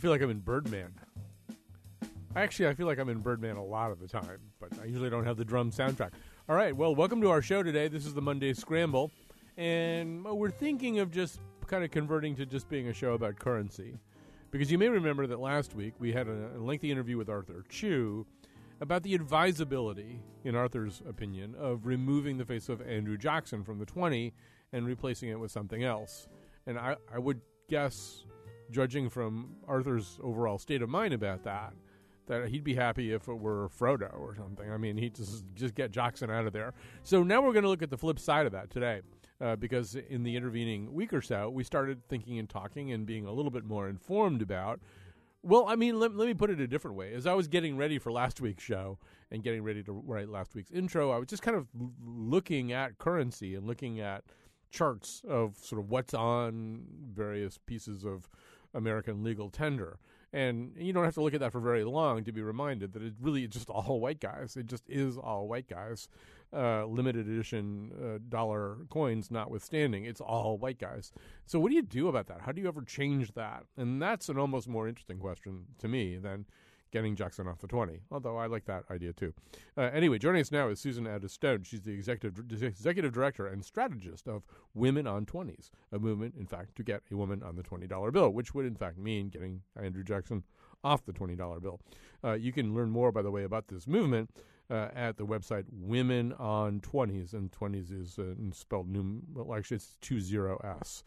feel like I'm in Birdman. Actually, I feel like I'm in Birdman a lot of the time, but I usually don't have the drum soundtrack. All right, well, welcome to our show today. This is the Monday Scramble, and we're thinking of just kind of converting to just being a show about currency. Because you may remember that last week we had a lengthy interview with Arthur Chu about the advisability, in Arthur's opinion, of removing the face of Andrew Jackson from the 20 and replacing it with something else. And I would guess, judging from Arthur's overall state of mind about that he'd be happy if it were Frodo or something. I mean, he'd just get Jackson out of there. So now we're going to look at the flip side of that today, because in the intervening week or so, we started thinking and talking and being a little bit more informed about, well, I mean, let me put it a different way. As I was getting ready for last week's show and getting ready to write last week's intro, I was just kind of looking at currency and looking at charts of sort of what's on various pieces of American legal tender. And you don't have to look at that for very long to be reminded that it's just all white guys. It just is all white guys. Limited edition dollar coins notwithstanding, it's all white guys. So what do you do about that? How do you ever change that? And that's an almost more interesting question to me than getting Jackson off the 20, although I like that idea too. Anyway, joining us now is Susan Addis Stone. She's the executive director and strategist of Women on 20s, a movement, in fact, to get a woman on the $20 bill, which would, in fact, mean getting Andrew Jackson off the $20 bill. You can learn more, by the way, about this movement at the website Women on 20s, and 20s is spelled actually it's 20s.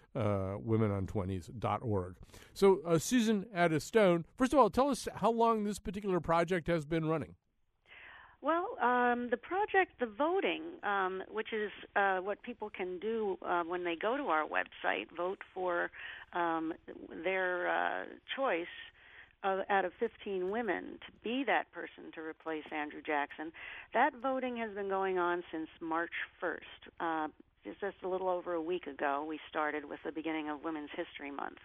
Womenon20s.org. So, Susan Addis Stone, first of all, tell us how long this particular project has been running. Well, the project, the voting, which is what people can do when they go to our website, vote for their choice out of 15 women to be that person to replace Andrew Jackson. That voting has been going on since March 1st. Just a little over a week ago, we started with the beginning of Women's History Month.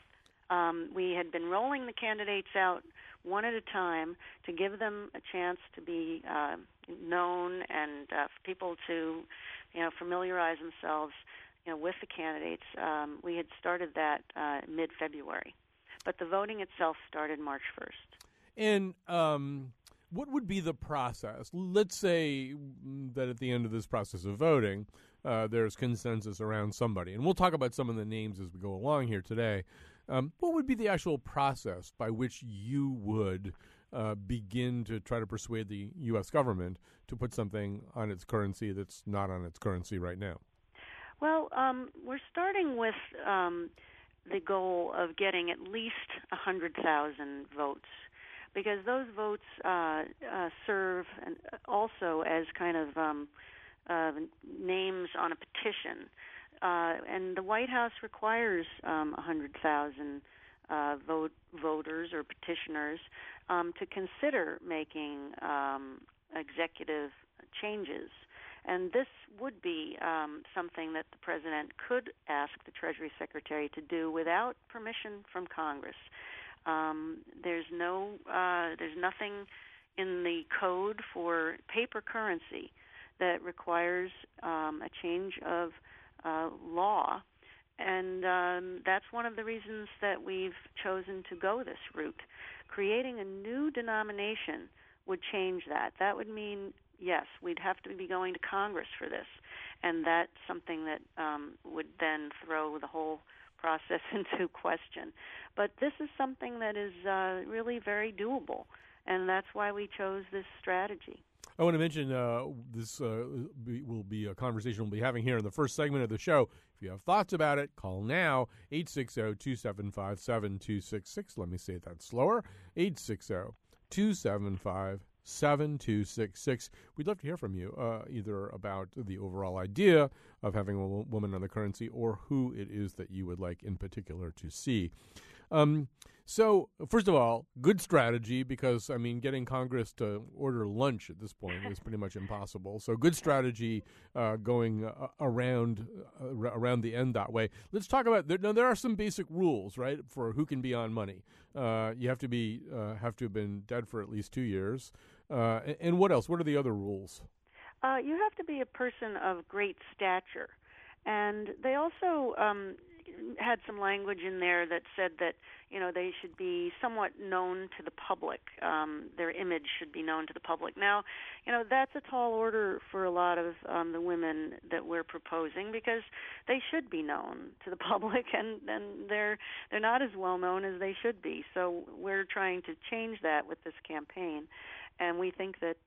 We had been rolling the candidates out one at a time to give them a chance to be known and for people to, familiarize themselves, with the candidates. We had started that mid-February, but the voting itself started March 1st. And what would be the process? Let's say that at the end of this process of voting, there's consensus around somebody. And we'll talk about some of the names as we go along here today. What would be the actual process by which you would begin to try to persuade the U.S. government to put something on its currency that's not on its currency right now? Well, we're starting with the goal of getting at least 100,000 votes, because those votes serve also as kind of names on a petition. And the White House requires 100,000 voters or petitioners to consider making executive changes. And this would be something that the President could ask the Treasury Secretary to do without permission from Congress. There's nothing in the code for paper currency that requires a change of law, and that's one of the reasons that we've chosen to go this route. Creating a new denomination would change that. That would mean, yes, we'd have to be going to Congress for this, and that's something that would then throw the whole process into question. But this is something that is really very doable, and that's why we chose this strategy. I want to mention this will be a conversation we'll be having here in the first segment of the show. If you have thoughts about it, call now, 860-275-7266. Let me say that slower, 860-275-7266. We'd love to hear from you, either about the overall idea of having a woman on the currency or who it is that you would like in particular to see. So, first of all, good strategy because, I mean, getting Congress to order lunch at this point is pretty much impossible. So good strategy going around the end that way. Let's talk about, there are some basic rules, right, for who can be on money. You have to have been dead for at least 2 years. And what else? What are the other rules? You have to be a person of great stature. And they also had some language in there that said that, they should be somewhat known to the public. Their image should be known to the public. Now, that's a tall order for a lot of the women that we're proposing, because they should be known to the public, and they're not as well known as they should be. So we're trying to change that with this campaign, and we think that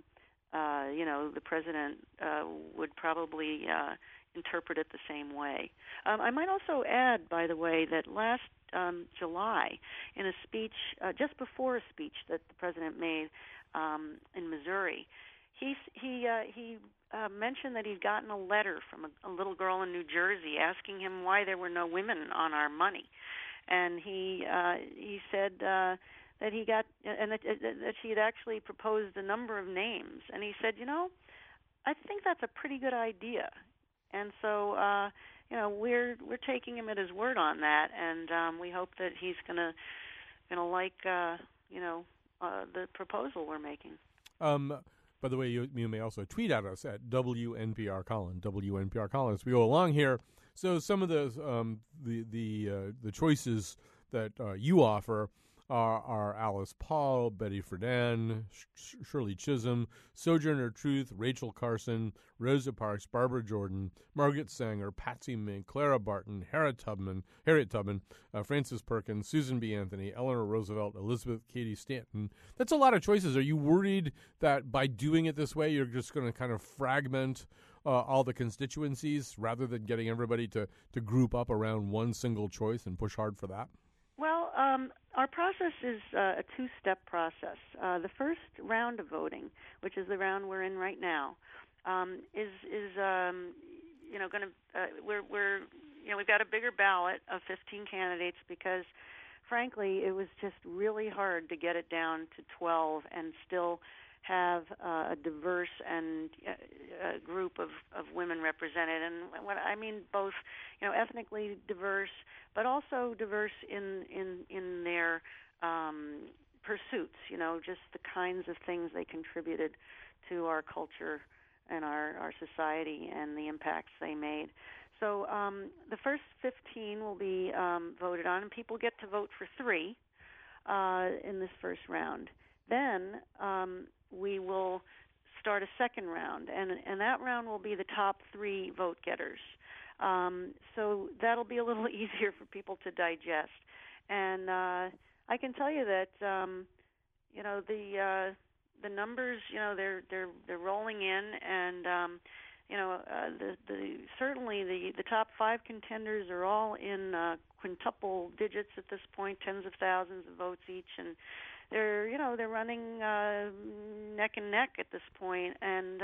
the president would probably interpret it the same way. I might also add, by the way, that last July, in a speech, just before a speech that the president made in Missouri, he mentioned that he'd gotten a letter from a little girl in New Jersey asking him why there were no women on our money, and he said that he got, and that she had actually proposed a number of names, and he said, I think that's a pretty good idea. And so, we're taking him at his word on that, and we hope that he's gonna like, the proposal we're making. By the way, you may also tweet at us at WNPR Colin, WNPR Colin, as we go along here. So some of the choices that you offer are Alice Paul, Betty Friedan, Shirley Chisholm, Sojourner Truth, Rachel Carson, Rosa Parks, Barbara Jordan, Margaret Sanger, Patsy Mink, Clara Barton, Harriet Tubman, Frances Perkins, Susan B. Anthony, Eleanor Roosevelt, Elizabeth Cady Stanton. That's a lot of choices. Are you worried that by doing it this way, you're just going to kind of fragment all the constituencies rather than getting everybody to group up around one single choice and push hard for that? Well, our process is a two-step process. The first round of voting, which is the round we're in right now, is going to we've got a bigger ballot of 15 candidates because, frankly, it was just really hard to get it down to 12 and still have a diverse and group of women represented, and what I mean both, ethnically diverse, but also diverse in their pursuits. Just the kinds of things they contributed to our culture and our society and the impacts they made. So the first 15 will be voted on, and people get to vote for 3 in this first round. Then we will start a second round, and that round will be the top 3 vote getters. So that'll be a little easier for people to digest. And I can tell you that the numbers, they're rolling in, and certainly the top 5 contenders are all in quintuple digits at this point, tens of thousands of votes each, and they're running neck and neck at this point, and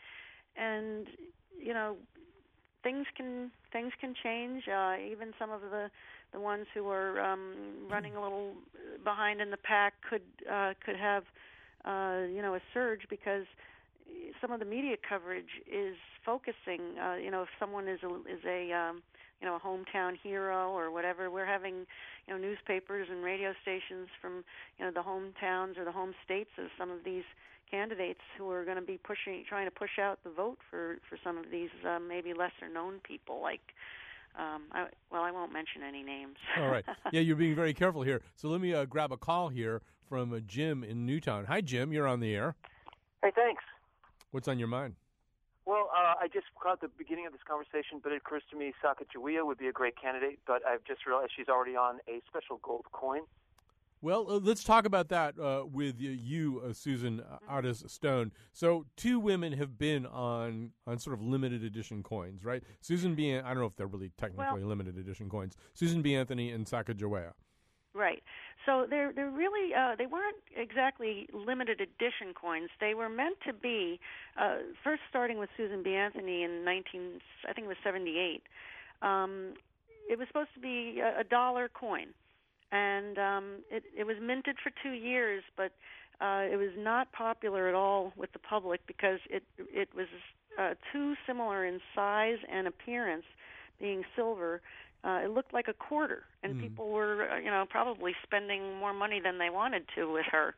things can change. Even some of the ones who are running a little behind in the pack could have a surge, because some of the media coverage is focusing. If someone is a hometown hero or whatever, we're having newspapers and radio stations from the hometowns or the home states of some of these candidates who are going to be trying to push out the vote for some of these maybe lesser known people, like I won't mention any names. All right. Yeah, you're being very careful here. So let me grab a call here from Jim in Newtown. Hi, Jim. You're on the air. Hey, thanks. What's on your mind? Well, I just caught the beginning of this conversation, but it occurs to me Sacagawea would be a great candidate, but I've just realized she's already on a special gold coin. Well, let's talk about that with you, Susan Otis Stone. So 2 women have been on sort of limited edition coins, right? Susan B. I don't know if they're really technically limited edition coins. Susan B. Anthony and Sacagawea. Right. So they're really they weren't exactly limited edition coins. They were meant to be first starting with Susan B. Anthony in 1978. It was supposed to be a $1 coin, and it was minted for 2 years, but it was not popular at all with the public because it was too similar in size and appearance, being silver. It looked like a quarter, and people were, probably spending more money than they wanted to with her,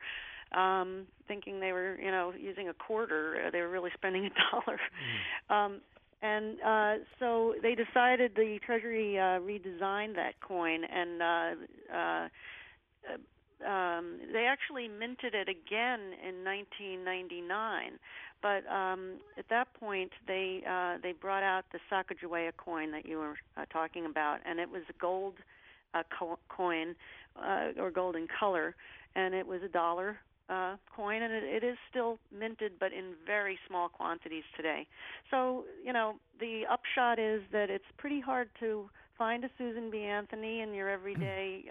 thinking they were, using a quarter. They were really spending $1. And so they decided, the Treasury redesigned that coin, and they actually minted it again in 1999. But at that point, they brought out the Sacagawea coin that you were talking about, and it was a gold coin, or gold in color, and it was $1 coin, and it is still minted, but in very small quantities today. So, the upshot is that it's pretty hard to find a Susan B. Anthony in your everyday,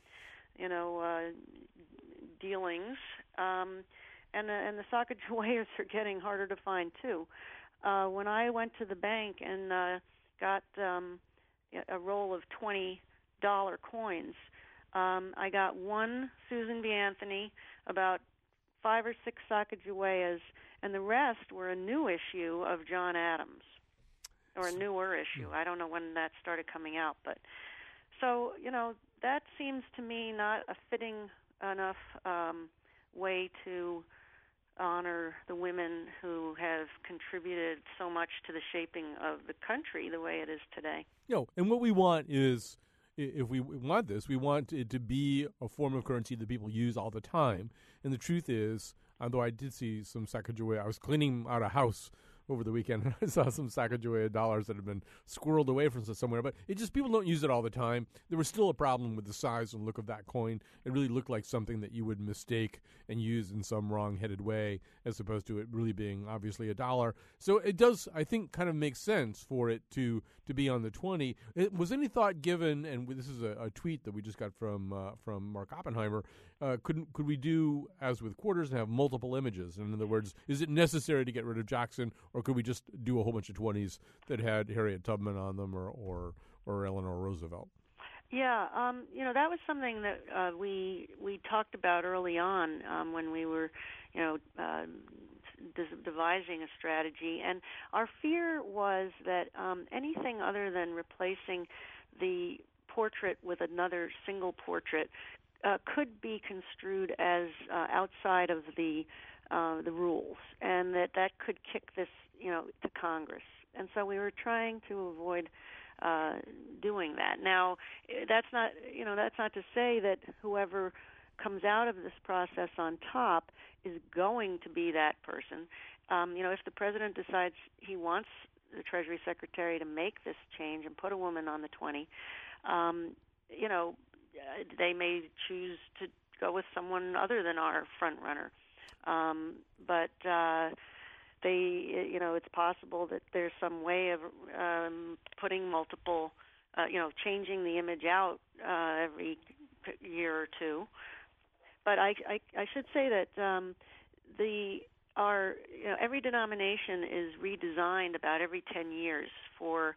dealings, and the Sacagaweas are getting harder to find too. When I went to the bank and got a roll of $20 coins, I got one Susan B. Anthony, about 5 or 6 Sacagaweas, and the rest were a new issue of John Adams, or a newer issue. I don't know when that started coming out, but so that seems to me not a fitting enough way to honor the women who have contributed so much to the shaping of the country the way it is today. And what we want is, if we want this, we want it to be a form of currency that people use all the time. And the truth is, although I did see some Sacagawea, I was cleaning out a house over the weekend, and I saw some Sacagawea dollars that had been squirreled away from somewhere. But it just, people don't use it all the time. There was still a problem with the size and look of that coin. It really looked like something that you would mistake and use in some wrong-headed way, as opposed to it really being obviously $1. So it does, I think, kind of make sense for it to be on the 20. Was any thought given, and this is a tweet that we just got from Mark Oppenheimer, could we do, as with quarters, and have multiple images? In other words, is it necessary to get rid of Jackson, or could we just do a whole bunch of 20s that had Harriet Tubman on them, or Eleanor Roosevelt? Yeah, that was something that we talked about early on when we were, devising a strategy. And our fear was that anything other than replacing the portrait with another single portrait could be construed as outside of the rules, and that could kick this, to Congress. And so we were trying to avoid doing that. Now, that's not to say that whoever comes out of this process on top is going to be that person. If the president decides he wants the Treasury Secretary to make this change and put a woman on the 20, they may choose to go with someone other than our front runner. But it's possible that there's some way of putting multiple, changing the image out every year or two. But I should say that every denomination is redesigned about every 10 years for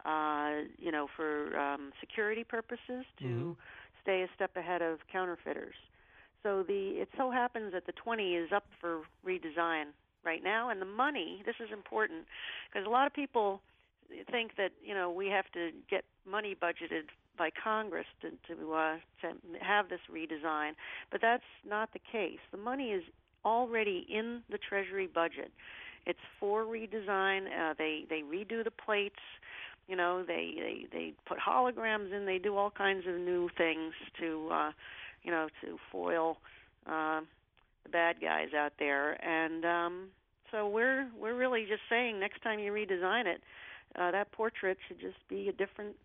security purposes, to stay a step ahead of counterfeiters. So it so happens that the 20 is up for redesign right now, and the money, this is important, because a lot of people think that, we have to get money budgeted by Congress to have this redesign, but that's not the case. The money is already in the Treasury budget. It's for redesign. They redo the plates. They put holograms in. They do all kinds of new things to foil the bad guys out there. And so we're really just saying, next time you redesign it, that portrait should just be a different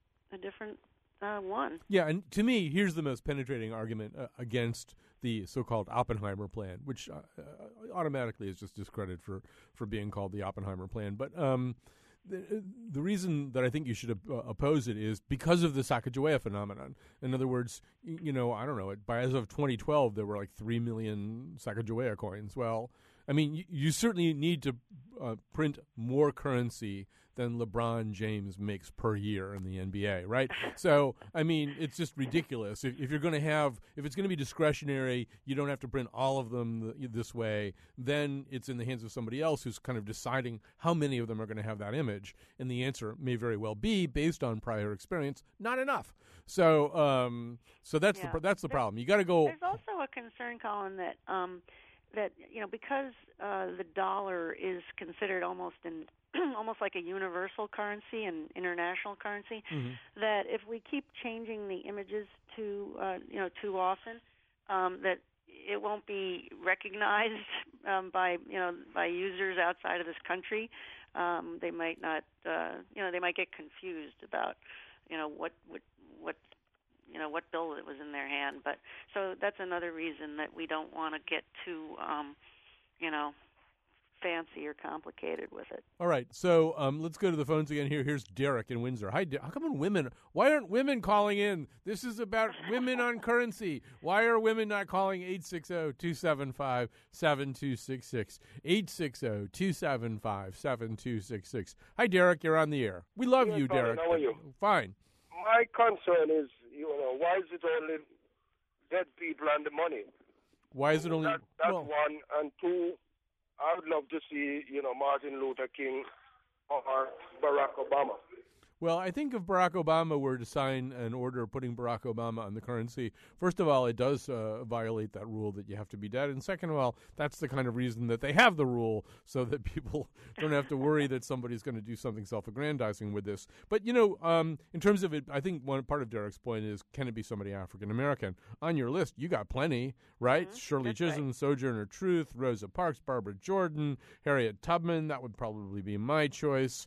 one. Yeah, and to me, here's the most penetrating argument against the so-called Oppenheimer plan, which automatically is just discredited for being called the Oppenheimer plan. But the reason that I think you should oppose it is because of the Sacagawea phenomenon. In other words, I don't know, as of 2012, there were like 3 million Sacagawea coins. Well, I mean, you certainly need to print more currency than LeBron James makes per year in the NBA, right? So, I mean, it's just ridiculous. If you're going to if it's going to be discretionary, you don't have to print all of them this way, then it's in the hands of somebody else who's kind of deciding how many of them are going to have that image. And the answer may very well be, based on prior experience, not enough. So that's the problem. You got to go. There's also a concern, Colin, that that because the dollar is considered almost like a universal currency and international currency, that if we keep changing the images too often, that it won't be recognized by users outside of this country. They might not, they might get confused about what bill it was in their hand. But so that's another reason that we don't want to get too fancy or complicated with it. All right, so let's go to the phones again here. Here's Derek in Windsor. Hi, How come why aren't women calling in? This is about women on currency. Why are women not calling 860-275-7266? 860-275-7266. Hi, Derek, you're on the air. We love you, Derek. How are you? Fine. My concern is, why is it only dead people and the money? Why is it only... That's one. And two, I would love to see, Martin Luther King or Barack Obama. Well, I think if Barack Obama were to sign an order putting Barack Obama on the currency, first of all, it does violate that rule that you have to be dead. And second of all, that's the kind of reason that they have the rule, so that people don't have to worry that somebody's going to do something self-aggrandizing with this. But, in terms of it, I think one part of Derek's point is, can it be somebody African-American? On your list, you got plenty, right? Mm-hmm. Shirley Chisholm, right. Sojourner Truth, Rosa Parks, Barbara Jordan, Harriet Tubman. That would probably be my choice.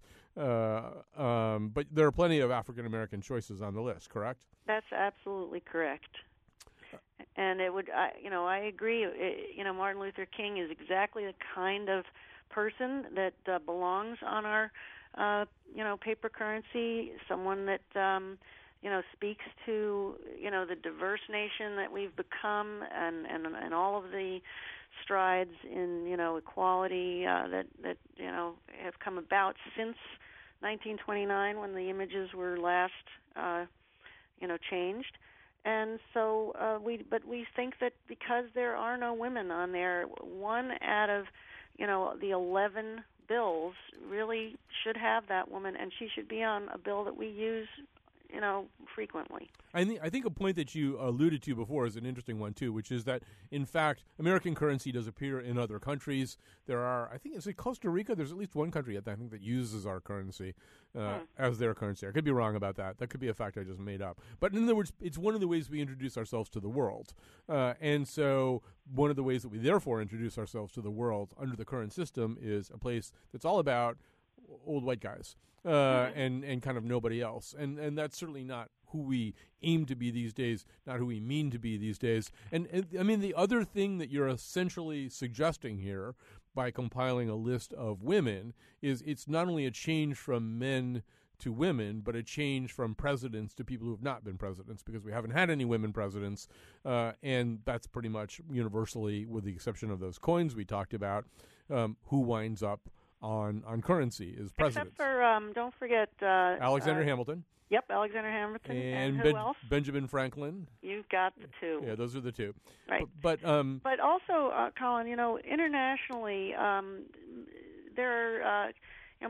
But there are plenty of African-American choices on the list, correct? That's absolutely correct. And it would, I agree. Martin Luther King is exactly the kind of person that belongs on our, paper currency, someone that, speaks to, the diverse nation that we've become and all of the strides in, equality that have come about since 1929, when the images were last, changed. And so we think that because there are no women on there, one out of, the 11 bills really should have that woman, and she should be on a bill that we use, frequently. I think a point that you alluded to before is an interesting one, too, which is that, in fact, American currency does appear in other countries. There are, I think, is it Costa Rica? There's at least one country, I think, that uses our currency as their currency. I could be wrong about that. That could be a fact I just made up. But in other words, it's one of the ways we introduce ourselves to the world. And so one of the ways that we therefore introduce ourselves to the world under the current system is a place that's all about old white guys. And kind of nobody else. And that's certainly not who we aim to be these days, not who we mean to be these days. And I mean, the other thing that you're essentially suggesting here by compiling a list of women is it's not only a change from men to women, but a change from presidents to people who have not been presidents, because we haven't had any women presidents. And that's pretty much universally, with the exception of those coins we talked about, who winds up on currency is president. Except for, don't forget... Alexander Hamilton. Yep, Alexander Hamilton. And who else? Benjamin Franklin. You've got the two. Yeah, those are the two. Right. But also, Colin, internationally, there are, a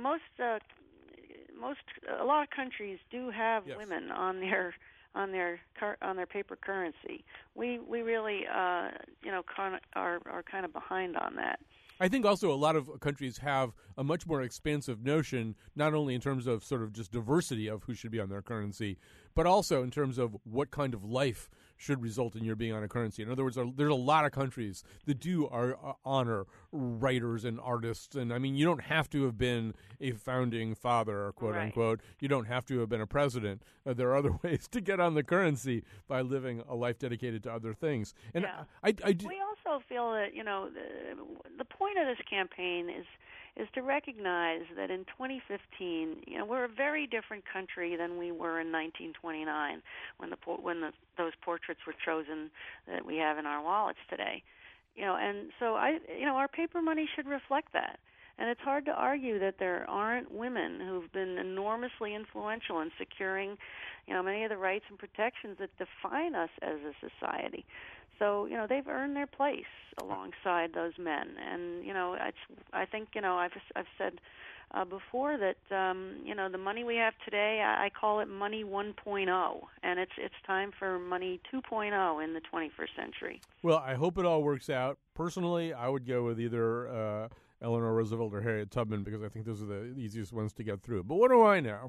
lot of countries do have women on their paper currency. We really, are kind of behind on that. I think also a lot of countries have a much more expansive notion, not only in terms of sort of just diversity of who should be on their currency, but also in terms of what kind of life should result in your being on a currency. In other words, there's a lot of countries that do honor writers and artists. And, I mean, you don't have to have been a founding father, quote unquote. You don't have to have been a president. There are other ways to get on the currency by living a life dedicated to other things. And we also feel that, the point of this campaign is to recognize that in 2015, we're a very different country than we were in 1929 when those portraits were chosen that we have in our wallets today. And so our paper money should reflect that. And it's hard to argue that there aren't women who've been enormously influential in securing, many of the rights and protections that define us as a society. So, they've earned their place alongside those men. And, I think, I've said before that, the money we have today, I call it money 1.0, and it's time for money 2.0 in the 21st century. Well, I hope it all works out. Personally, I would go with either Eleanor Roosevelt or Harriet Tubman because I think those are the easiest ones to get through. But what do I know?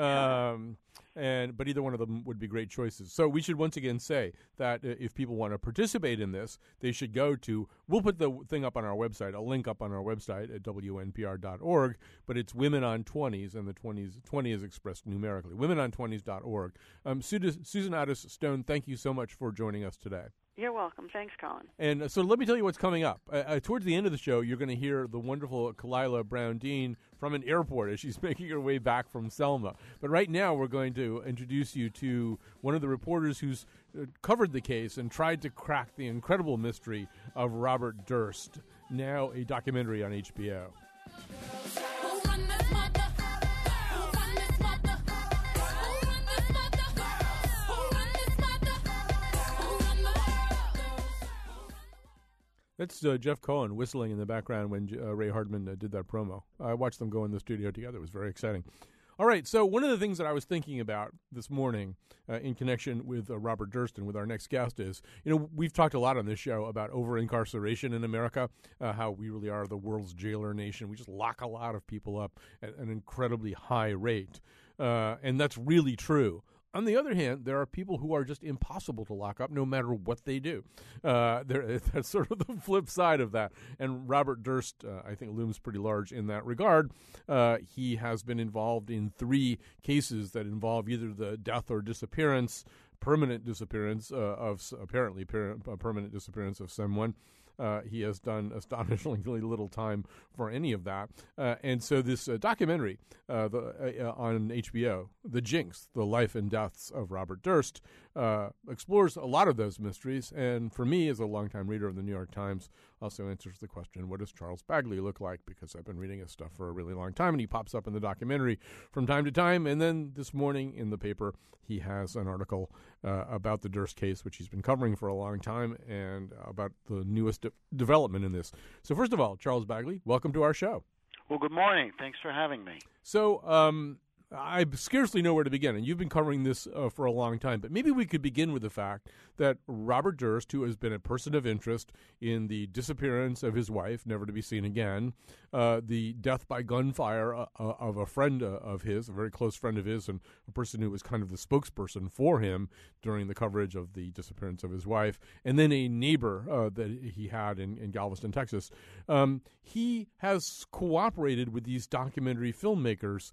But either one of them would be great choices. So we should once again say that if people want to participate in this, they should go to, we'll put the thing up on our website, a link up on our website at WNPR.org, but it's Women on 20s, and the 20 is expressed numerically, womenon20s.org. Susan Otis Stone, thank you so much for joining us today. You're welcome. Thanks, Colin. And so let me tell you what's coming up. Towards the end of the show, you're going to hear the wonderful Kalila Brown-Dean from an airport as she's making her way back from Selma. But right now, we're going to introduce you to one of the reporters who's covered the case and tried to crack the incredible mystery of Robert Durst, now a documentary on HBO. That's Jeff Cohen whistling in the background when Ray Hardman did that promo. I watched them go in the studio together. It was very exciting. All right, so one of the things that I was thinking about this morning in connection with Robert Durst and with our next guest is, we've talked a lot on this show about over-incarceration in America, how we really are the world's jailer nation. We just lock a lot of people up at an incredibly high rate, and that's really true. On the other hand, there are people who are just impossible to lock up no matter what they do. That's sort of the flip side of that. And Robert Durst, I think, looms pretty large in that regard. He has been involved in 3 cases that involve either the death or disappearance, permanent disappearance permanent disappearance of someone. He has done astonishingly little time for any of that. And so this documentary on HBO, The Jinx, The Life and Deaths of Robert Durst, explores a lot of those mysteries. And for me, as a longtime reader of the New York Times, also answers the question, what does Charles Bagley look like? Because I've been reading his stuff for a really long time, and he pops up in the documentary from time to time. And then this morning in the paper, he has an article about the Durst case, which he's been covering for a long time, and about the newest development in this. So first of all, Charles Bagley, welcome to our show. Well, good morning. Thanks for having me. So I scarcely know where to begin, and you've been covering this for a long time, but maybe we could begin with the fact that Robert Durst, who has been a person of interest in the disappearance of his wife, never to be seen again, the death by gunfire of a friend of his, a very close friend of his, and a person who was kind of the spokesperson for him during the coverage of the disappearance of his wife, and then a neighbor that he had in Galveston, Texas. He has cooperated with these documentary filmmakers,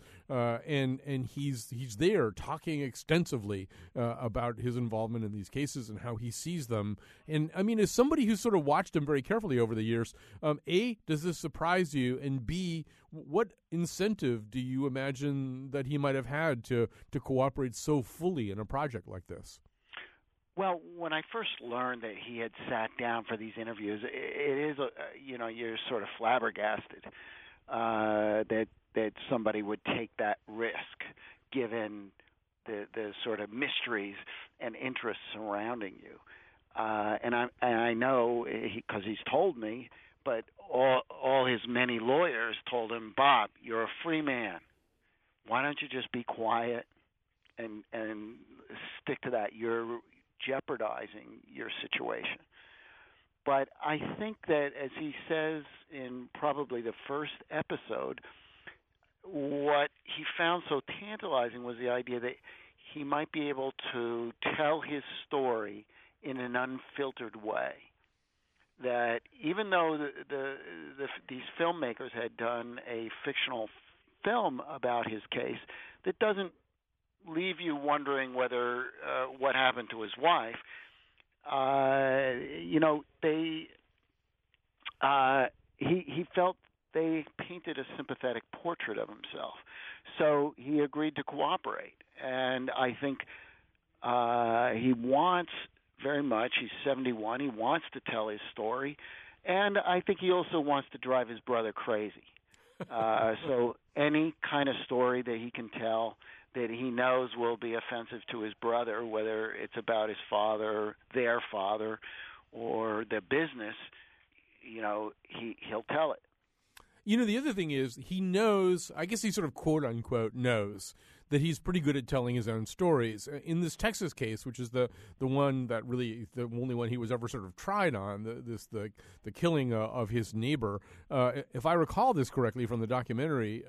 and he's there talking extensively about his involvement in these cases and how he sees them. And I mean, as somebody who's sort of watched him very carefully over the years, A, does this surprise you? And B, what incentive do you imagine that he might have had to cooperate so fully in a project like this? Well, when I first learned that he had sat down for these interviews, it is, you're sort of flabbergasted that somebody would take that risk, given the sort of mysteries and interests surrounding you. And I know, because he's told me, but all his many lawyers told him, Bob, you're a free man. Why don't you just be quiet and stick to that? You're jeopardizing your situation. But I think that, as he says in probably the first episode, what he found so tantalizing was the idea that he might be able to tell his story in an unfiltered way. That even though these filmmakers had done a fictional film about his case, that doesn't leave you wondering whether what happened to his wife. He felt they painted a sympathetic portrait of himself, so he agreed to cooperate. And I think he wants very much. He's 71. He wants to tell his story, and I think he also wants to drive his brother crazy. So any kind of story that he can tell that he knows will be offensive to his brother, whether it's about his father, their father, or their business, he'll tell it. The other thing is he knows, I guess he sort of quote-unquote knows, that he's pretty good at telling his own stories. In this Texas case, which is the one that really, the only one he was ever sort of tried on, the killing of his neighbor, if I recall this correctly from the documentary,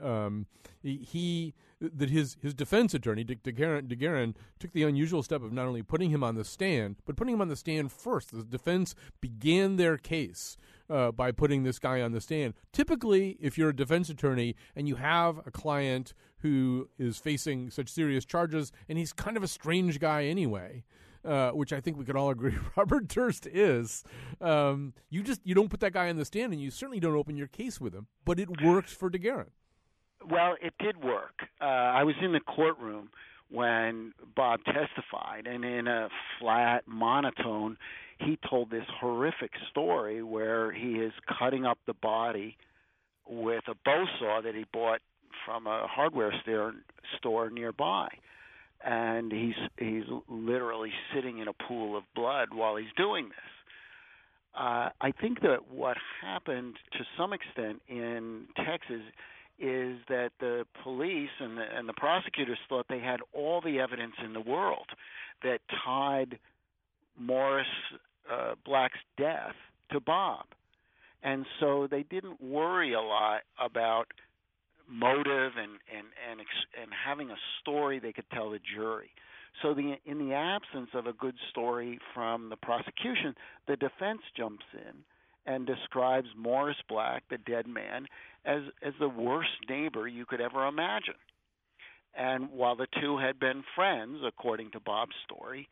his defense attorney, Dick DeGuerin, took the unusual step of not only putting him on the stand, but putting him on the stand first. The defense began their case by putting this guy on the stand. Typically, if you're a defense attorney and you have a client who is facing such serious charges, and he's kind of a strange guy anyway, which I think we could all agree Robert Durst is, you don't put that guy on the stand, and you certainly don't open your case with him. But it works for DeGuerin. Well, it did work. I was in the courtroom when Bob testified, and in a flat monotone, he told this horrific story where he is cutting up the body with a bow saw that he bought from a hardware store nearby. And he's literally sitting in a pool of blood while he's doing this. I think that what happened to some extent in Texas is that the police and the prosecutors thought they had all the evidence in the world that tied Morris Black's death to Bob. And so they didn't worry a lot about motive and having a story they could tell the jury. So in the absence of a good story from the prosecution, the defense jumps in and describes Morris Black, the dead man, as the worst neighbor you could ever imagine. And while the two had been friends, according to Bob's story,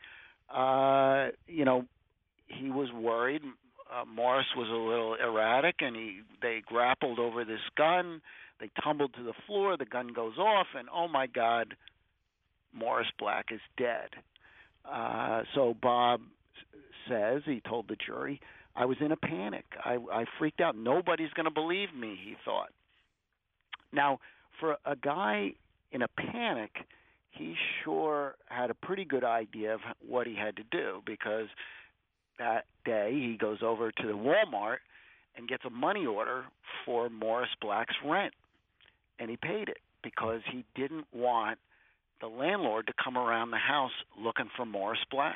he was worried. Morris was a little erratic, and they grappled over this gun. They tumbled to the floor. The gun goes off, and oh my God, Morris Black is dead. So Bob says, he told the jury, I was in a panic. I freaked out. Nobody's going to believe me, he thought. Now, for a guy in a panic, he sure had a pretty good idea of what he had to do, because that day he goes over to the Walmart and gets a money order for Morris Black's rent. And he paid it because he didn't want the landlord to come around the house looking for Morris Black.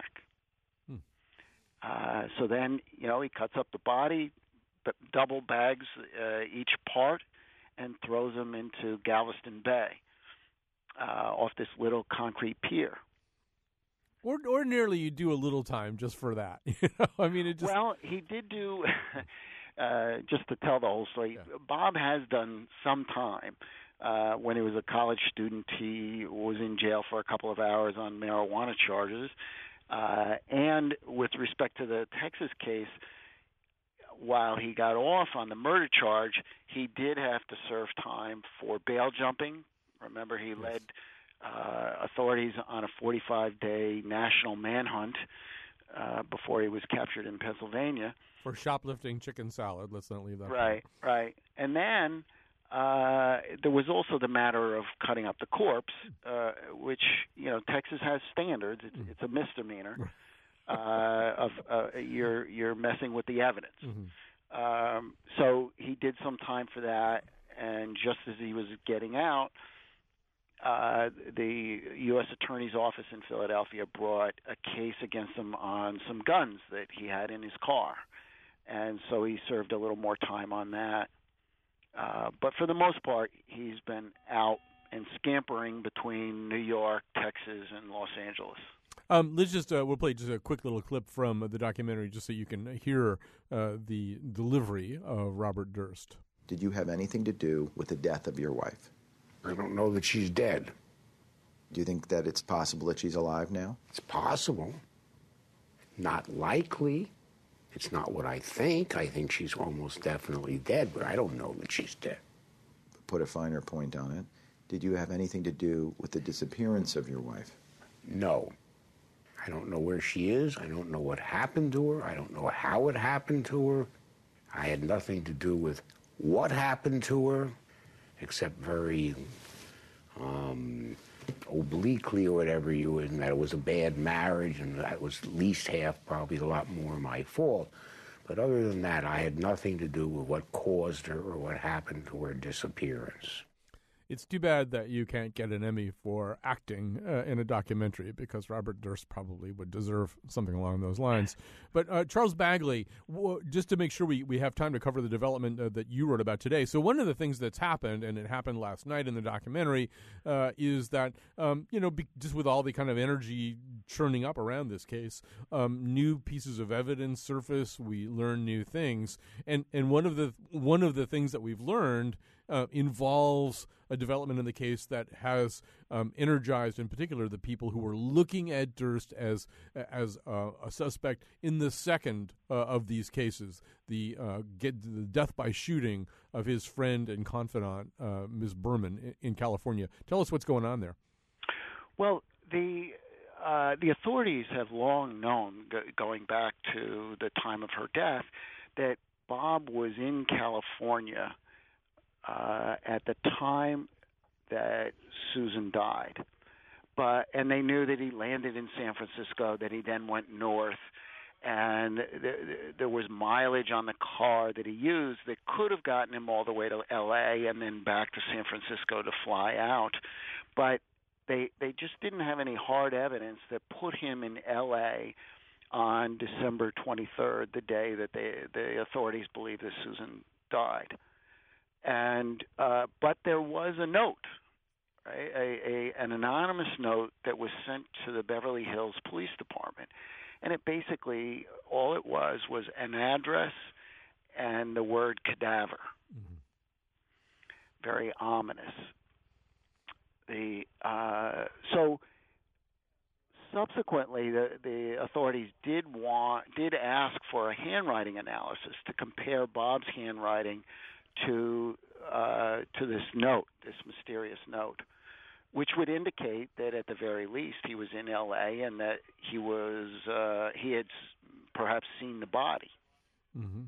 So then, he cuts up the body, double bags each part, and throws them into Galveston Bay off this little concrete pier. Ordinarily, you do a little time just for that. I mean, it just... Well, he did do, just to tell the whole story, yeah. Bob has done some time. When he was a college student, he was in jail for a couple of hours on marijuana charges. And with respect to the Texas case, while he got off on the murder charge, he did have to serve time for bail jumping. Remember, he led authorities on a 45-day national manhunt before he was captured in Pennsylvania. For shoplifting chicken salad. Let's not leave that. Right. And then there was also the matter of cutting up the corpse, which, Texas has standards. It's a misdemeanor. You're messing with the evidence. Mm-hmm. So he did some time for that, and just as he was getting out, the U.S. Attorney's Office in Philadelphia brought a case against him on some guns that he had in his car, and so he served a little more time on that. But for the most part, he's been out and scampering between New York, Texas, and Los Angeles. Let's just we'll play just a quick little clip from the documentary just so you can hear the delivery of Robert Durst. Did you have anything to do with the death of your wife? I don't know that she's dead. Do you think that it's possible that she's alive now? It's possible. Not likely. It's not what I think. I think she's almost definitely dead, but I don't know that she's dead. Put a finer point on it. Did you have anything to do with the disappearance of your wife? No. I don't know where she is. I don't know what happened to her. I don't know how it happened to her. I had nothing to do with what happened to her, except very obliquely or whatever and that it was a bad marriage, and that was at least half, probably a lot more my fault. But other than that, I had nothing to do with what caused her or what happened to her disappearance. It's too bad that you can't get an Emmy for acting in a documentary, because Robert Durst probably would deserve something along those lines. But Charles Bagley, just to make sure we have time to cover the development that you wrote about today. So one of the things that's happened, and it happened last night in the documentary, is that, just with all the kind of energy churning up around this case, new pieces of evidence surface. We learn new things. And one of the things that we've learned involves a development in the case that has energized, in particular, the people who were looking at Durst as a suspect in the second of these cases, the death by shooting of his friend and confidant, Ms. Berman, in California. Tell us what's going on there. Well, the authorities have long known, going back to the time of her death, that Bob was in California at the time that Susan died. And they knew that he landed in San Francisco, that he then went north, and there was mileage on the car that he used that could have gotten him all the way to L.A. and then back to San Francisco to fly out. But they just didn't have any hard evidence that put him in L.A. on December 23rd, the day that the authorities believe that Susan died. And but there was a note, right? An anonymous note that was sent to the Beverly Hills Police Department, and it basically, all it was an address and the word cadaver. Mm-hmm. Very ominous. So subsequently, the authorities did ask for a handwriting analysis to compare Bob's handwriting to this note, this mysterious note, which would indicate that at the very least he was in L.A. and that he had perhaps seen the body. Mm-hmm.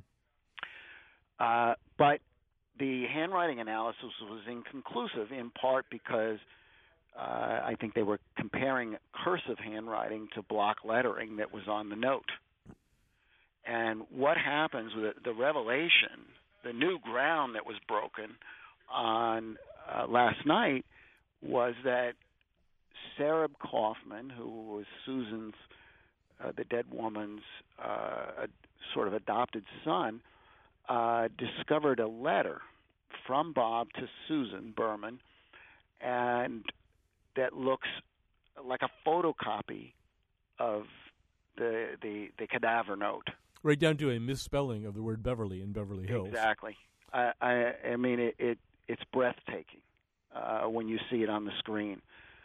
But the handwriting analysis was inconclusive, in part because I think they were comparing cursive handwriting to block lettering that was on the note. And what happens with the revelation, the new ground that was broken on last night, was that Sareb Kaufman, who was Susan's, the dead woman's sort of adopted son, discovered a letter from Bob to Susan Berman, and that looks like a photocopy of the cadaver note. Right down to a misspelling of the word Beverly in Beverly Hills. Exactly. I mean, it's breathtaking when you see it on the screen.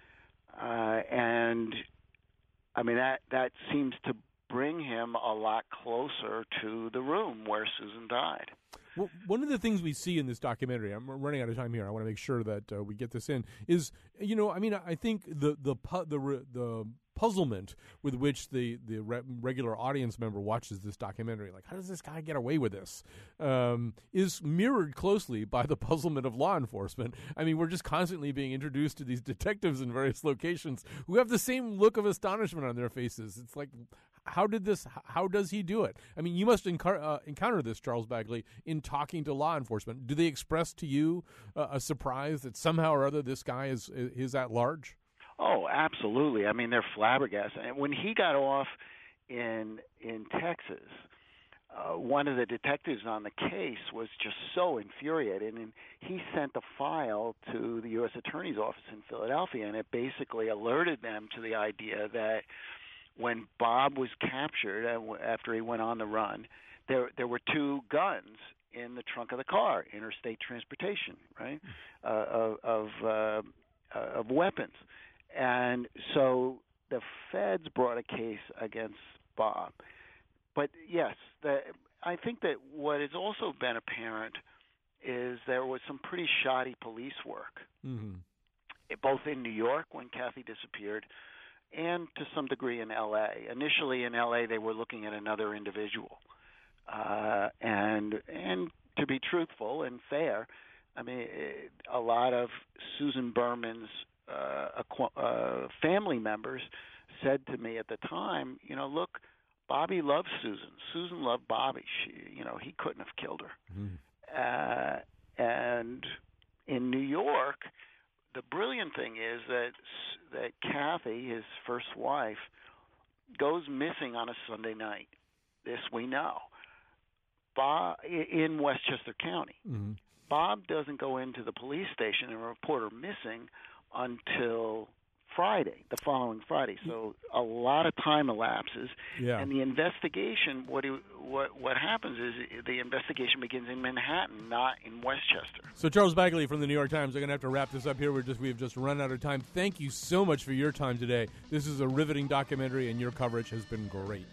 And, I mean, that seems to bring him a lot closer to the room where Susan died. Well, one of the things we see in this documentary, I'm running out of time here, I want to make sure that we get this in, is, I think the puzzlement with which the regular audience member watches this documentary, like, how does this guy get away with this, is mirrored closely by the puzzlement of law enforcement. I mean, we're just constantly being introduced to these detectives in various locations who have the same look of astonishment on their faces. It's like, how does he do it? I mean, you must encounter this, Charles Bagley, in talking to law enforcement. Do they express to you a surprise that somehow or other this guy is at large? Oh, absolutely. I mean, they're flabbergasted. And when he got off in Texas, one of the detectives on the case was just so infuriated, and he sent a file to the U.S. Attorney's Office in Philadelphia, and it basically alerted them to the idea that when Bob was captured after he went on the run, there were two guns in the trunk of the car, interstate transportation, right, of weapons. And so the feds brought a case against Bob. But yes, I think that what has also been apparent is there was some pretty shoddy police work, mm-hmm. both in New York when Kathy disappeared and to some degree in L.A. Initially in L.A. they were looking at another individual. And to be truthful and fair, I mean, a lot of Susan Berman's family members said to me at the time, look, Bobby loves Susan. Susan loved Bobby. He couldn't have killed her. And in New York, the brilliant thing is that Kathy, his first wife, goes missing on a Sunday night. This we know. Bob, in Westchester County. Mm-hmm. Bob doesn't go into the police station and report her missing until Friday, the following Friday. So a lot of time elapses, and the investigation. What happens is the investigation begins in Manhattan, not in Westchester. So Charles Bagley from the New York Times. I'm going to have to wrap this up here. We've just run out of time. Thank you so much for your time today. This is a riveting documentary, and your coverage has been great.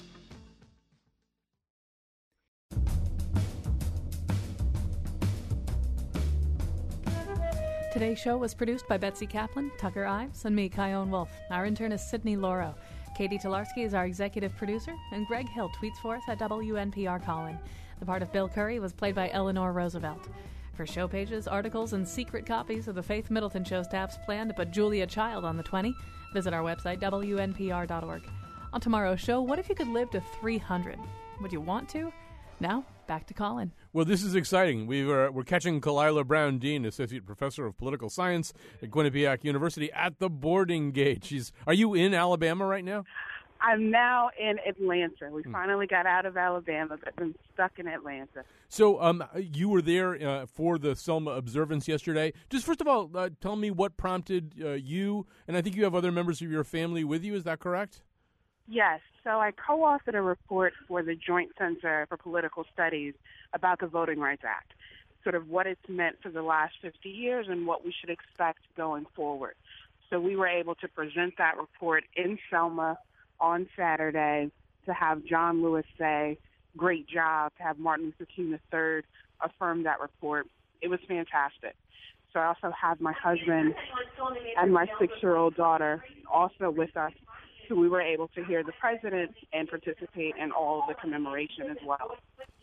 Today's show was produced by Betsy Kaplan, Tucker Ives, and me, Kyone Wolf. Our intern is Sydney Lauro. Katie Tolarski is our executive producer, and Greg Hill tweets for us at WNPR Colin. The part of Bill Curry was played by Eleanor Roosevelt. For show pages, articles, and secret copies of the Faith Middleton Show's tapes planned to put Julia Child on the 20, visit our website, WNPR.org. On tomorrow's show, what if you could live to 300? Would you want to? Now, back to Colin. Well, this is exciting. We're catching Kalila Brown Dean, Associate Professor of Political Science at Quinnipiac University, at the boarding gate. Are you in Alabama right now? I'm now in Atlanta. We finally got out of Alabama, but been stuck in Atlanta. So you were there for the Selma observance yesterday. Just first of all, tell me what prompted you, and I think you have other members of your family with you. Is that correct? Yes. So I co-authored a report for the Joint Center for Political Studies about the Voting Rights Act, sort of what it's meant for the last 50 years and what we should expect going forward. So we were able to present that report in Selma on Saturday, to have John Lewis say, great job, to have Martin Luther King III affirm that report. It was fantastic. So I also have my husband and my 6-year-old daughter also with us. So we were able to hear the president and participate in all of the commemoration as well.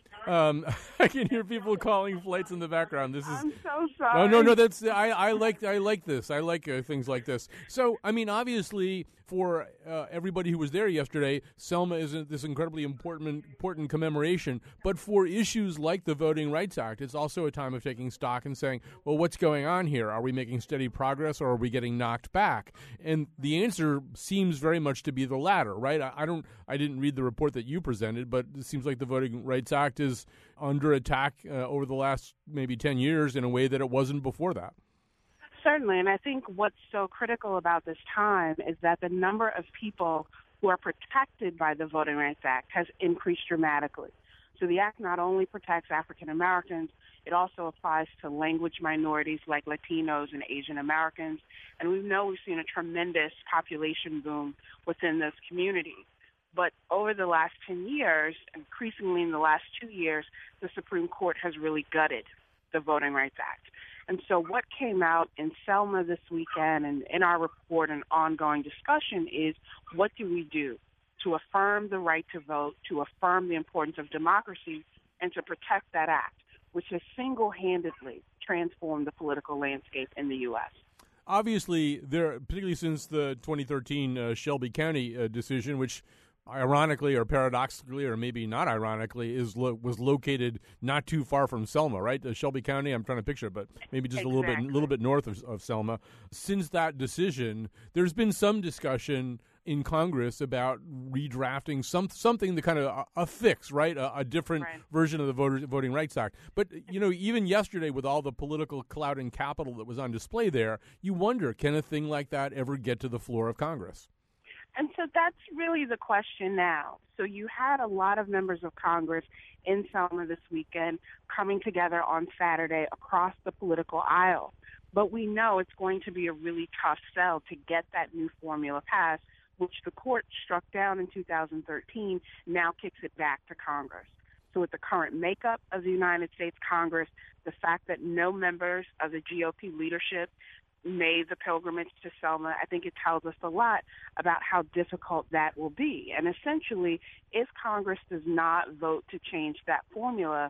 I can hear people calling flights in the background. I'm so sorry. No. That's I like this. I like things like this. So, I mean, obviously, for everybody who was there yesterday, Selma is this incredibly important commemoration. But for issues like the Voting Rights Act, it's also a time of taking stock and saying, well, what's going on here? Are we making steady progress, or are we getting knocked back? And the answer seems very much to be the latter, right? I didn't read the report that you presented, but it seems like the Voting Rights Act is under attack over the last maybe 10 years in a way that it wasn't before that. Certainly, and I think what's so critical about this time is that the number of people who are protected by the Voting Rights Act has increased dramatically. So the Act not only protects African Americans, it also applies to language minorities like Latinos and Asian Americans, and we've seen a tremendous population boom within those communities. But over the last 10 years, increasingly in the last 2 years, the Supreme Court has really gutted the Voting Rights Act. And so what came out in Selma this weekend and in our report and ongoing discussion is, what do we do to affirm the right to vote, to affirm the importance of democracy, and to protect that act, which has single-handedly transformed the political landscape in the U.S.? Obviously, particularly since the 2013 Shelby County decision, which ironically or paradoxically, or maybe not ironically, was located not too far from Selma, right? Shelby County, I'm trying to picture, but maybe just exactly. a little bit north of Selma. Since that decision, there's been some discussion in Congress about redrafting something, the kind of a fix, right? A different version of the Voting Rights Act. But, even yesterday with all the political clout and capital that was on display there, you wonder, can a thing like that ever get to the floor of Congress? And so that's really the question now. So you had a lot of members of Congress in Selma this weekend coming together on Saturday across the political aisle. But we know it's going to be a really tough sell to get that new formula passed, which the court struck down in 2013, now kicks it back to Congress. So with the current makeup of the United States Congress, the fact that no members of the GOP leadership made the pilgrimage to Selma, I think it tells us a lot about how difficult that will be. And essentially, if Congress does not vote to change that formula,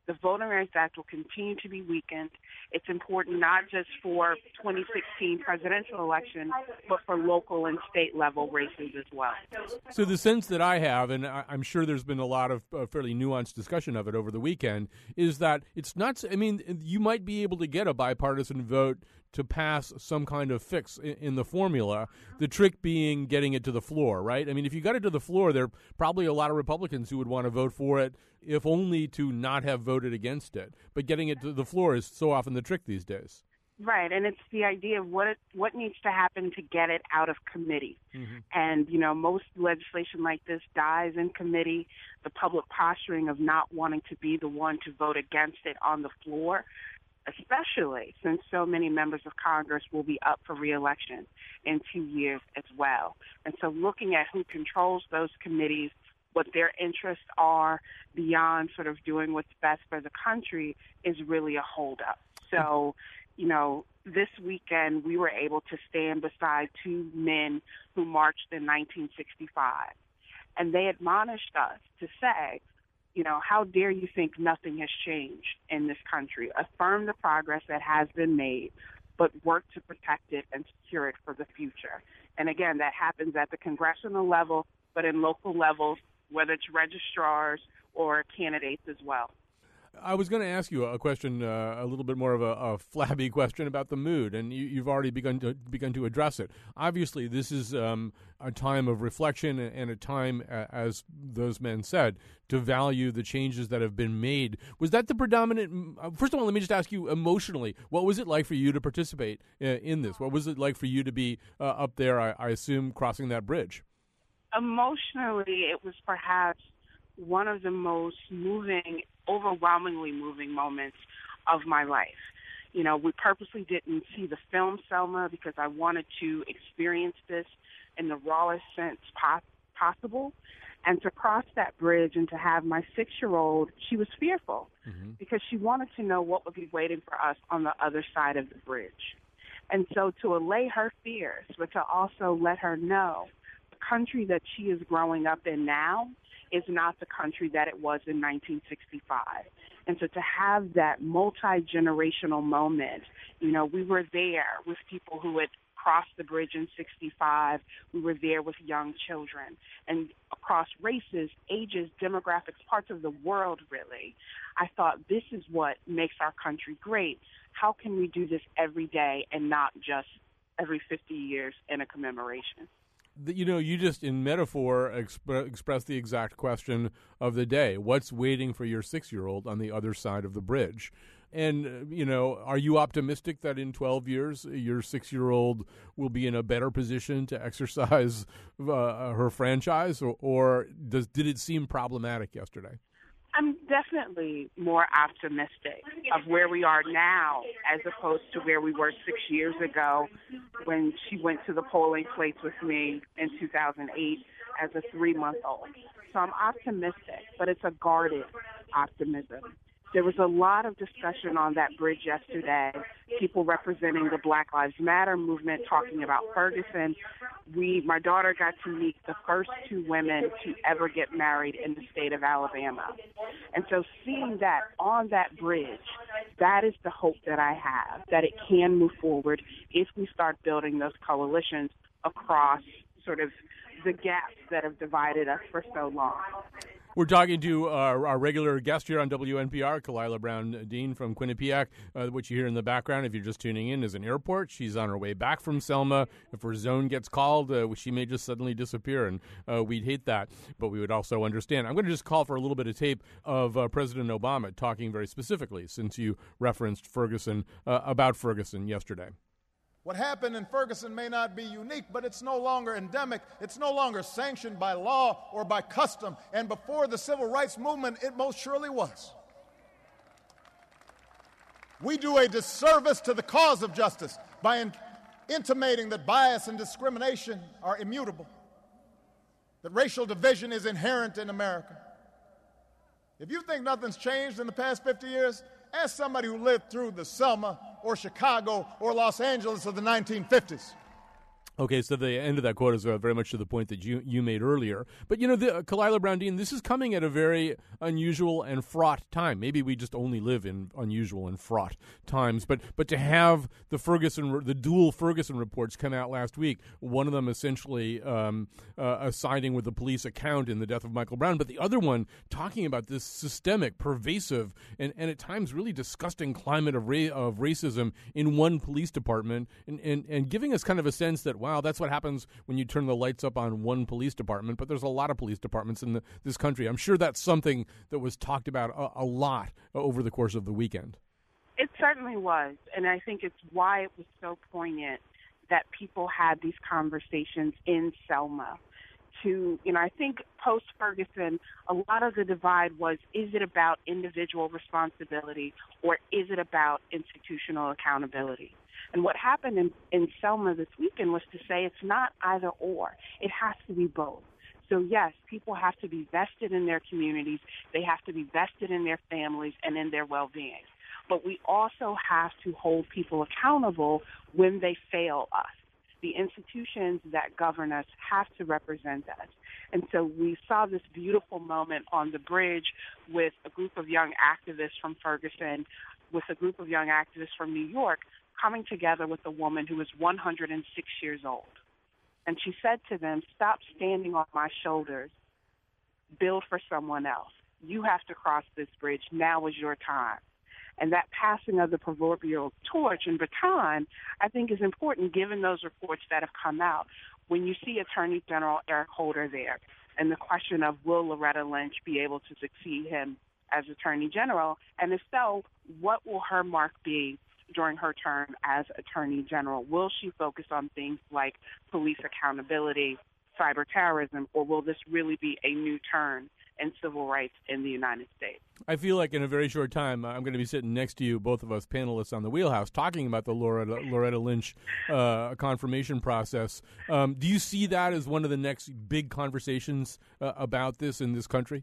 The Voting Rights Act will continue to be weakened. It's important not just for 2016 presidential election, but for local and state level races as well. So the sense that I have, and I'm sure there's been a lot of fairly nuanced discussion of it over the weekend, is that it's not, I mean, you might be able to get a bipartisan vote to pass some kind of fix in the formula, the trick being getting it to the floor, right? I mean, if you got it to the floor, there are probably a lot of Republicans who would want to vote for it, if only to not have voted against it. But getting it to the floor is so often the trick these days. Right, and it's the idea of what needs to happen to get it out of committee. Mm-hmm. And, you know, most legislation like this dies in committee. The public posturing of not wanting to be the one to vote against it on the floor, especially since so many members of Congress will be up for re-election in 2 years as well. And so looking at who controls those committees, what their interests are beyond sort of doing what's best for the country is really a holdup. So, you know, this weekend we were able to stand beside two men who marched in 1965. And they admonished us to say, you know, how dare you think nothing has changed in this country? Affirm the progress that has been made, but work to protect it and secure it for the future. And again, that happens at the congressional level, but in local levels, whether it's registrars or candidates as well. I was going to ask you a question, a little bit more of a flabby question about the mood, and you've already begun to address it. Obviously, this is a time of reflection and a time, as those men said, to value the changes that have been made. Was that the predominant? First of all, let me just ask you emotionally, what was it like for you to participate in this? What was it like for you to be up there, I assume, crossing that bridge? Emotionally, it was perhaps one of the most moving, overwhelmingly moving moments of my life. You know, we purposely didn't see the film Selma because I wanted to experience this in the rawest sense possible. And to cross that bridge and to have my 6-year-old, she was fearful because she wanted to know what would be waiting for us on the other side of the bridge. And so to allay her fears, but to also let her know the country that she is growing up in now is not the country that it was in 1965. And so to have that multi-generational moment, you know, we were there with people who had crossed the bridge in 65. We were there with young children. And across races, ages, demographics, parts of the world, really, I thought this is what makes our country great. How can we do this every day and not just every 50 years in a commemoration? You know, you just, in metaphor, expressed the exact question of the day. What's waiting for your 6-year-old on the other side of the bridge? And, you know, are you optimistic that in 12 years your 6-year-old will be in a better position to exercise her franchise, or did it seem problematic yesterday? I'm definitely more optimistic of where we are now as opposed to where we were 6 years ago when she went to the polling place with me in 2008 as a 3-month-old. So I'm optimistic, but it's a guarded optimism. There was a lot of discussion on that bridge yesterday, people representing the Black Lives Matter movement talking about Ferguson. My daughter got to meet the first 2 women to ever get married in the state of Alabama. And so seeing that on that bridge, that is the hope that I have, that it can move forward if we start building those coalitions across sort of the gaps that have divided us for so long. We're talking to our regular guest here on WNPR, Kalila Brown Dean from Quinnipiac. What you hear in the background, if you're just tuning in, is an airport. She's on her way back from Selma. If her zone gets called, she may just suddenly disappear, and we'd hate that, but we would also understand. I'm going to just call for a little bit of tape of President Obama talking very specifically, since you referenced Ferguson, about Ferguson yesterday. What happened in Ferguson may not be unique, but it's no longer endemic. It's no longer sanctioned by law or by custom. And before the civil rights movement, it most surely was. We do a disservice to the cause of justice by intimating that bias and discrimination are immutable, that racial division is inherent in America. If you think nothing's changed in the past 50 years, ask somebody who lived through the Selma or Chicago or Los Angeles of the 1950s. Okay, so the end of that quote is very much to the point that you made earlier. But, Kalila Brown-Dean, this is coming at a very unusual and fraught time. Maybe we just only live in unusual and fraught times. But to have the dual Ferguson reports come out last week, one of them essentially siding with the police account in the death of Michael Brown, but the other one talking about this systemic, pervasive, and at times really disgusting climate of racism in one police department, and giving us kind of a sense that, wow, that's what happens when you turn the lights up on one police department, but there's a lot of police departments in this country. I'm sure that's something that was talked about a lot over the course of the weekend. It certainly was, and I think it's why it was so poignant that people had these conversations in Selma. I think post-Ferguson, a lot of the divide was, is it about individual responsibility or is it about institutional accountability? And what happened in Selma this weekend was to say it's not either or. It has to be both. So, yes, people have to be vested in their communities. They have to be vested in their families and in their well-being. But we also have to hold people accountable when they fail us. The institutions that govern us have to represent us. And so we saw this beautiful moment on the bridge with a group of young activists from Ferguson, with a group of young activists from New York, coming together with a woman who was 106 years old. And she said to them, stop standing on my shoulders. Build for someone else. You have to cross this bridge. Now is your time. And that passing of the proverbial torch and baton, I think, is important given those reports that have come out. When you see Attorney General Eric Holder there and the question of will Loretta Lynch be able to succeed him as Attorney General, and if so, what will her mark be during her term as Attorney General? Will she focus on things like police accountability, cyber terrorism, or will this really be a new turn in civil rights in the United States? I feel like in a very short time, I'm going to be sitting next to you, both of us panelists on the Wheelhouse, talking about the Loretta Lynch confirmation process. Do you see that as one of the next big conversations about this in this country?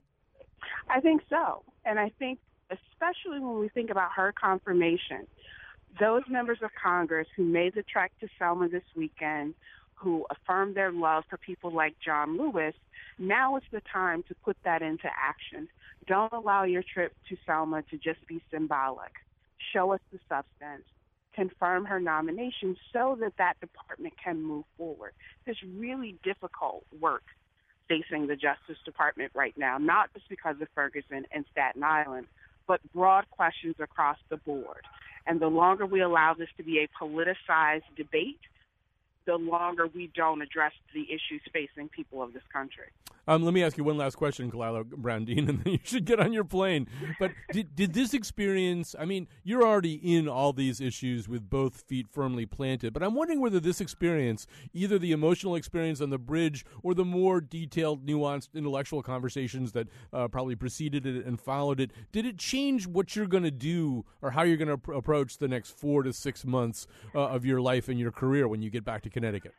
I think so. And I think especially when we think about her confirmation, those members of Congress who made the trek to Selma this weekend, who affirmed their love for people like John Lewis, now is the time to put that into action. Don't allow your trip to Selma to just be symbolic. Show us the substance. Confirm her nomination so that that department can move forward. There's really difficult work facing the Justice Department right now, not just because of Ferguson and Staten Island, but broad questions across the board. And the longer we allow this to be a politicized debate, the longer we don't address the issues facing people of this country. Let me ask you one last question, Kalila Brown-Dean, and then you should get on your plane. But did this experience, I mean, you're already in all these issues with both feet firmly planted, but I'm wondering whether this experience, either the emotional experience on the bridge or the more detailed, nuanced intellectual conversations that probably preceded it and followed it, did it change what you're going to do or how you're going to approach the next 4 to 6 months of your life and your career when you get back to Connecticut?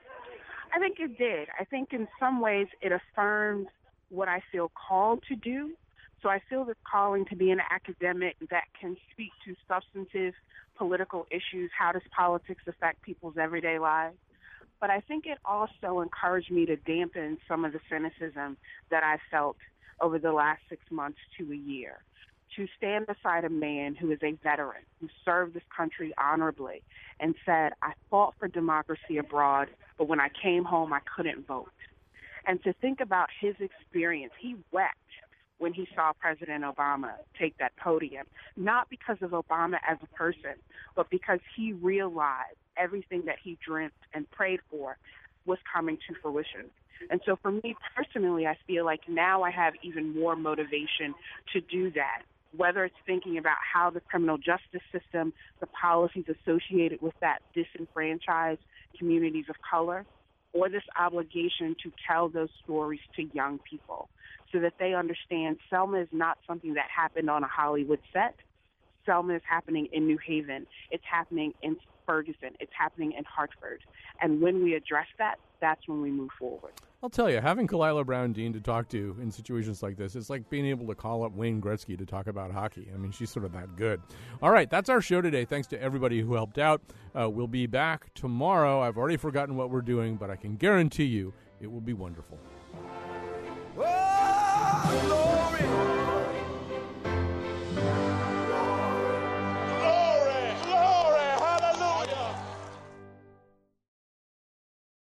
I think it did. I think in some ways it affirmed what I feel called to do. So I feel this calling to be an academic that can speak to substantive political issues. How does politics affect people's everyday lives? But I think it also encouraged me to dampen some of the cynicism that I felt over the last 6 months to a year. To stand beside a man who is a veteran, who served this country honorably, and said, I fought for democracy abroad, but when I came home, I couldn't vote. And to think about his experience, he wept when he saw President Obama take that podium, not because of Obama as a person, but because he realized everything that he dreamt and prayed for was coming to fruition. And so for me personally, I feel like now I have even more motivation to do that, whether it's thinking about how the criminal justice system, the policies associated with that disenfranchised communities of color, or this obligation to tell those stories to young people so that they understand Selma is not something that happened on a Hollywood set. Selma is happening in New Haven. It's happening in Ferguson. It's happening in Hartford. And when we address that, that's when we move forward. I'll tell you, having Kalila Brown Dean to talk to in situations like this, it's like being able to call up Wayne Gretzky to talk about hockey. I mean, she's sort of that good. All right, that's our show today. Thanks to everybody who helped out. We'll be back tomorrow. I've already forgotten what we're doing, but I can guarantee you it will be wonderful. Oh, glory.